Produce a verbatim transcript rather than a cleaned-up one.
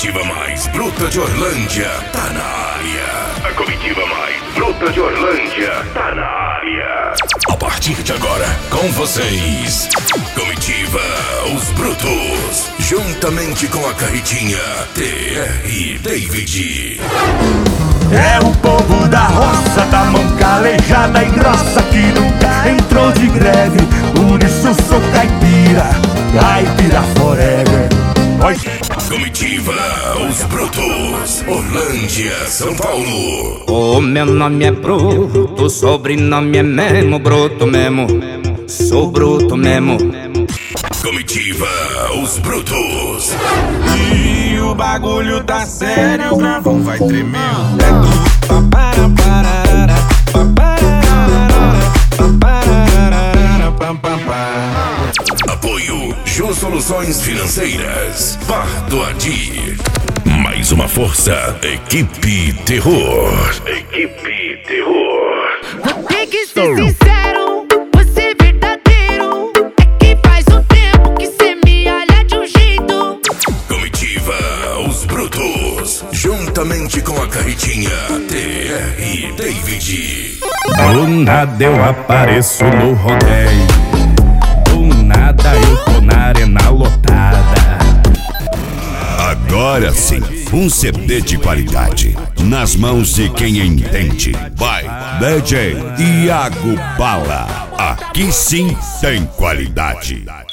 comitiva mais bruta de Orlândia tá na área. A comitiva mais bruta de Orlândia tá na área. A partir de agora, com vocês, comitiva Os Brutos, juntamente com a carretinha T R David. É o povo da roça, da mão calejada e grossa, que nunca entrou de greve. Por isso sou caipira, caipira forever. Oi. Comitiva Os Brutos, Orlândia, São Paulo. O meu nome é Bruto, o sobrenome é mesmo Bruto mesmo. Sou bruto mesmo. Comitiva Os Brutos. E o bagulho tá sério, o gravão vai tremer. É do papara pararara, papara papara pam pam pam. Apoio Jô Soluções Financeiras, Pardo Adi. Mais uma força, Equipe Terror. Equipe Terror. Vou ter que ser sincero, você verdadeiro. É que faz um tempo que cê me olha de um jeito. Comitiva Os Brutos, juntamente com a carretinha T R David. Do nada eu apareço no rodeio, do nada eu tô na arena lotada. Agora sim, um C D de qualidade nas mãos de quem entende. Vai, D J Iago Bala. Aqui sim tem qualidade.